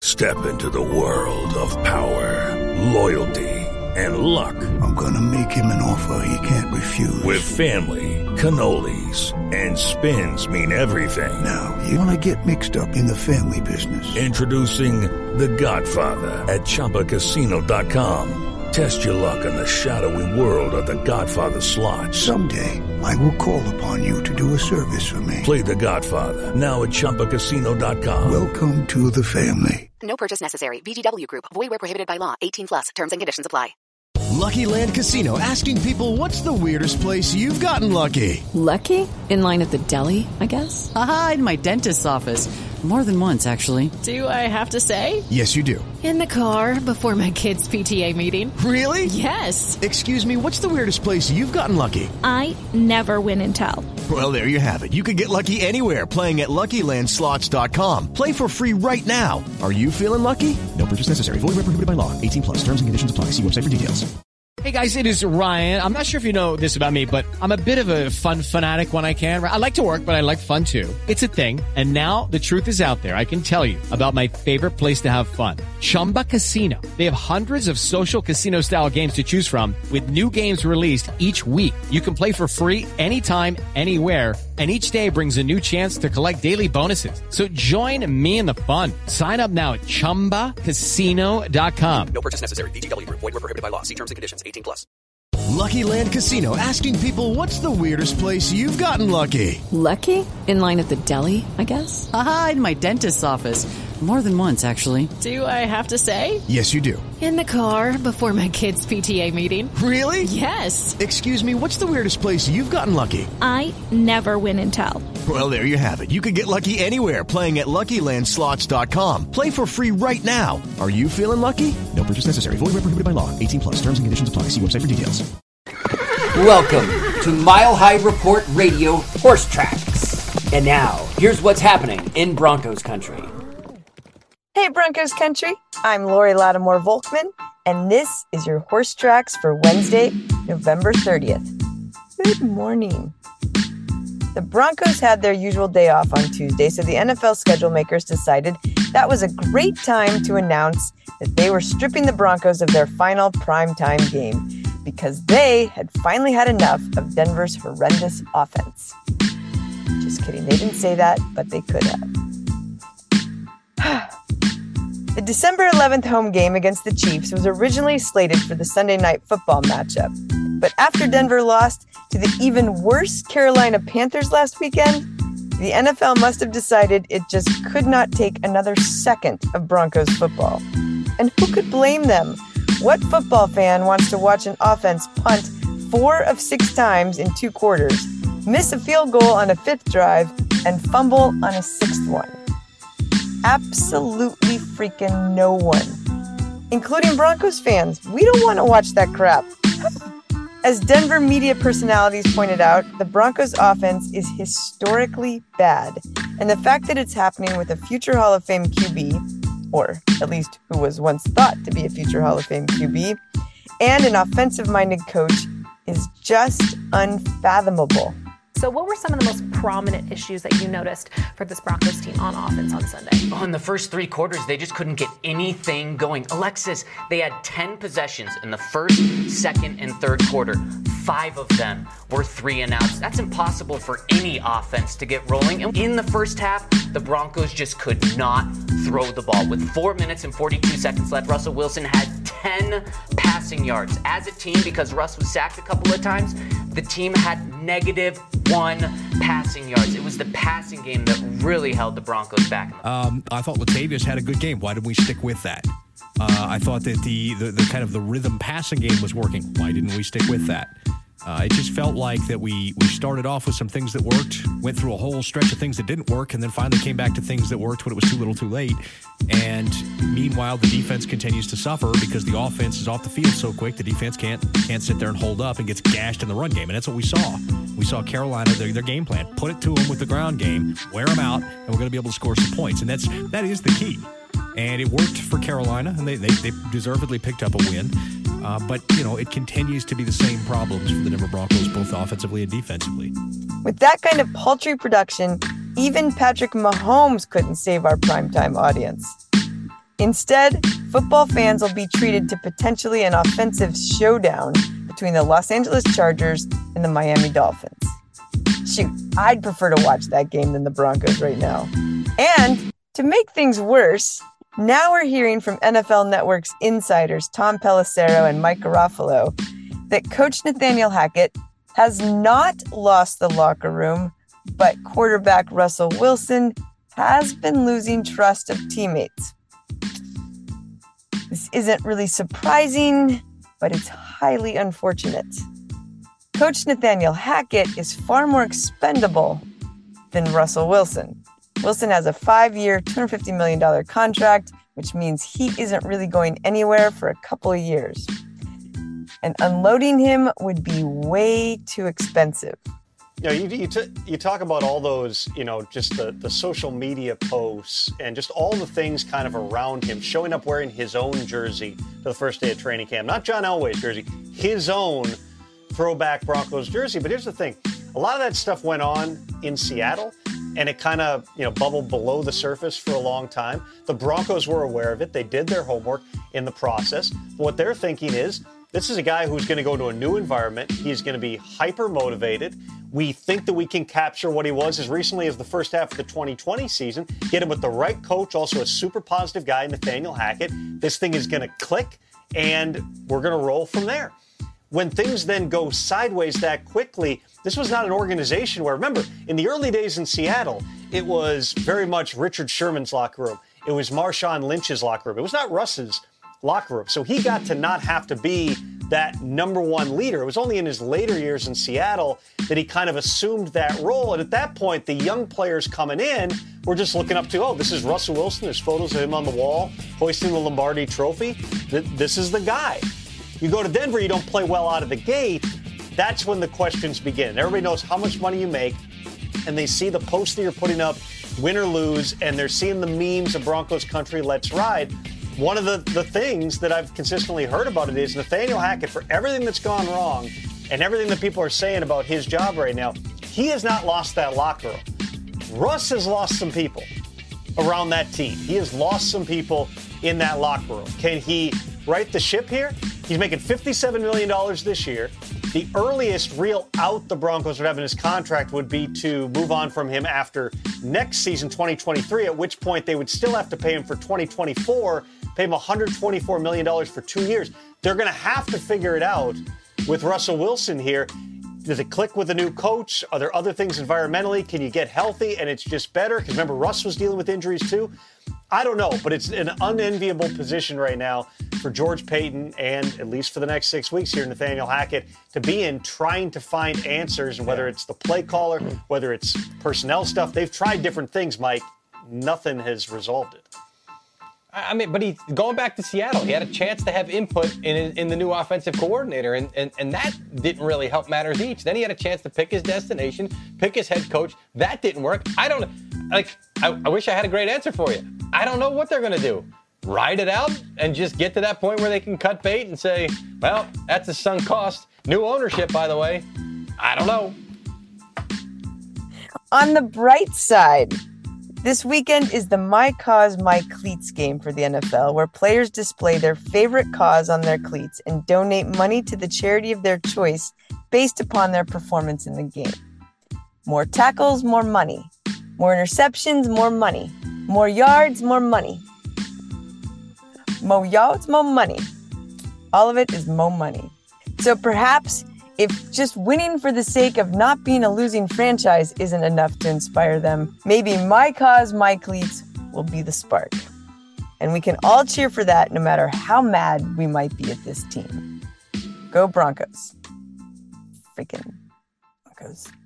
Step into the world of power, loyalty, and luck. I'm gonna make him an offer he can't refuse. With family, cannolis, and spins mean everything. Now, you wanna get mixed up in the family business. Introducing The Godfather at ChumbaCasino.com. Test your luck in the shadowy world of The Godfather slot. Someday, I will call upon you to do a service for me. Play The Godfather, now at ChumbaCasino.com. Welcome to the family. No purchase necessary. VGW Group. Void where prohibited by law. 18+. Terms and conditions apply. Lucky Land Casino, asking people, what's the weirdest place you've gotten lucky? Lucky? In line at the deli, I guess? Aha, in my dentist's office. More than once, actually. Do I have to say? Yes, you do. In the car before my kids' PTA meeting. Really? Yes. Excuse me, what's the weirdest place you've gotten lucky? I never win and tell. Well, there you have it. You can get lucky anywhere, playing at LuckyLandSlots.com. Play for free right now. Are you feeling lucky? No purchase necessary. Void where prohibited by law. 18+. Terms and conditions apply. See website for details. Hey guys, it is Ryan. I'm not sure if you know this about me, but I'm a bit of a fun fanatic when I can. I like to work, but I like fun too. It's a thing. And now the truth is out there. I can tell you about my favorite place to have fun. Chumba Casino. They have hundreds of social casino style games to choose from with new games released each week. You can play for free anytime, anywhere. And each day brings a new chance to collect daily bonuses. So join me in the fun. Sign up now at ChumbaCasino.com. No purchase necessary. VGW Group. Void where prohibited by law. See terms and conditions. 18+. Lucky Land Casino, asking people, what's the weirdest place you've gotten lucky? Lucky? In line at the deli, I guess? Aha, in my dentist's office. More than once, actually. Do I have to say? Yes, you do. In the car before my kids' PTA meeting. Really? Yes. Excuse me, what's the weirdest place you've gotten lucky? I never win and tell. Well, there you have it. You can get lucky anywhere, playing at LuckyLandSlots.com. Play for free right now. Are you feeling lucky? No purchase necessary. Void where prohibited by law. 18+. Terms and conditions apply. See website for details. Welcome to Mile High Report Radio Horse Tracks. And now, here's what's happening in Broncos country. Hey Broncos country, I'm Lori Lattimore Volkman, and this is your Horse Tracks for Wednesday, November 30th. Good morning. The Broncos had their usual day off on Tuesday, so the NFL schedule makers decided that was a great time to announce that they were stripping the Broncos of their final primetime game because they had finally had enough of Denver's horrendous offense. Just kidding, they didn't say that, but they could have. The December 11th home game against the Chiefs was originally slated for the Sunday Night Football matchup. But after Denver lost to the even worse Carolina Panthers last weekend, the NFL must have decided it just could not take another second of Broncos football. And who could blame them? What football fan wants to watch an offense punt 4 of 6 times in 2 quarters, miss a field goal on a 5th drive, and fumble on a 6th one? Absolutely freaking no one, including Broncos fans. We don't want to watch that crap. As Denver media personalities pointed out, the Broncos offense is historically bad. And the fact that it's happening with a future Hall of Fame QB, or at least who was once thought to be a future Hall of Fame QB, and an offensive-minded coach is just unfathomable. So what were some of the most prominent issues that you noticed for this Broncos team on offense on Sunday? Oh, in the first 3 quarters, they just couldn't get anything going. Alexis, they had 10 possessions in the first, second, and third quarter. 5 of them were 3 and outs. That's impossible for any offense to get rolling. And in the first half, the Broncos just could not throw the ball. With 4 minutes and 42 seconds left, Russell Wilson had 10 passing yards. As a team, because Russ was sacked a couple of times, the team had -1 passing yards. It was the passing game that really held the Broncos back. I thought Latavius had a good game. Why didn't we stick with that? I thought that the kind of the rhythm passing game was working. Why didn't we stick with that? It just felt like that we started off with some things that worked, went through a whole stretch of things that didn't work, and then finally came back to things that worked when it was too little too late. And meanwhile, the defense continues to suffer because the offense is off the field so quick, the defense can't sit there and hold up and gets gashed in the run game. And that's what we saw. We saw Carolina, their game plan, put it to them with the ground game, wear them out, and we're going to be able to score some points. And that is the key. And it worked for Carolina, and they deservedly picked up a win. But, it continues to be the same problems for the Denver Broncos, both offensively and defensively. With that kind of paltry production, even Patrick Mahomes couldn't save our primetime audience. Instead, football fans will be treated to potentially an offensive showdown between the Los Angeles Chargers and the Miami Dolphins. Shoot, I'd prefer to watch that game than the Broncos right now. And to make things worse, now we're hearing from NFL Network's insiders Tom Pelissero and Mike Garafolo that Coach Nathaniel Hackett has not lost the locker room, but quarterback Russell Wilson has been losing trust of teammates. This isn't really surprising, but it's highly unfortunate. Coach Nathaniel Hackett is far more expendable than Russell Wilson. Wilson has a 5-year, $250 million contract, which means he isn't really going anywhere for a couple of years. And unloading him would be way too expensive. You talk about all those, just the social media posts and just all the things kind of around him, showing up wearing his own jersey to the first day of training camp. Not John Elway's jersey, his own throwback Broncos jersey. But here's the thing. A lot of that stuff went on in Seattle, and it kind of, bubbled below the surface for a long time. The Broncos were aware of it. They did their homework in the process. But what they're thinking is, this is a guy who's going to go to a new environment. He's going to be hyper motivated. We think that we can capture what he was as recently as the first half of the 2020 season, get him with the right coach, also a super positive guy, Nathaniel Hackett. This thing is going to click, and we're going to roll from there. When things then go sideways that quickly, this was not an organization where, remember, in the early days in Seattle, it was very much Richard Sherman's locker room. It was Marshawn Lynch's locker room. It was not Russ's locker room. So he got to not have to be that number one leader. It was only in his later years in Seattle that he kind of assumed that role. And at that point, the young players coming in were just looking up to, this is Russell Wilson. There's photos of him on the wall hoisting the Lombardi trophy. This is the guy. You go to Denver, you don't play well out of the gate. That's when the questions begin. Everybody knows how much money you make, and they see the post that you're putting up, win or lose, and they're seeing the memes of Broncos country, let's ride. One of the things that I've consistently heard about it is Nathaniel Hackett, for everything that's gone wrong and everything that people are saying about his job right now, he has not lost that locker room. Russ has lost some people around that team. He has lost some people in that locker room. Can he right the ship here? He's making $57 million this year. The earliest real out the Broncos would have in his contract would be to move on from him after next season, 2023, at which point they would still have to pay him for 2024, pay him $124 million for 2 years. They're going to have to figure it out with Russell Wilson here. Does it click with a new coach? Are there other things environmentally? Can you get healthy and it's just better? Because remember, Russ was dealing with injuries too. I don't know, but it's an unenviable position right now for George Paton and, at least for the next 6 weeks here, Nathaniel Hackett, to be in trying to find answers, and whether it's the play caller, whether it's personnel stuff. They've tried different things, Mike. Nothing has resolved it. I mean, but he's going back to Seattle. He had a chance to have input in the new offensive coordinator, and that didn't really help matters each. Then he had a chance to pick his destination, pick his head coach. That didn't work. I wish I had a great answer for you. I don't know what they're going to do. Ride it out and just get to that point where they can cut bait and say, well, that's a sunk cost. New ownership, by the way. I don't know. On the bright side, this weekend is the My Cause, My Cleats game for the NFL, where players display their favorite cause on their cleats and donate money to the charity of their choice based upon their performance in the game. More tackles, more money. More interceptions, more money. More yards, more money. More yards, more money. All of it is more money. So perhaps if just winning for the sake of not being a losing franchise isn't enough to inspire them, maybe My Cause, My Cleats will be the spark. And we can all cheer for that no matter how mad we might be at this team. Go Broncos. Freaking Broncos.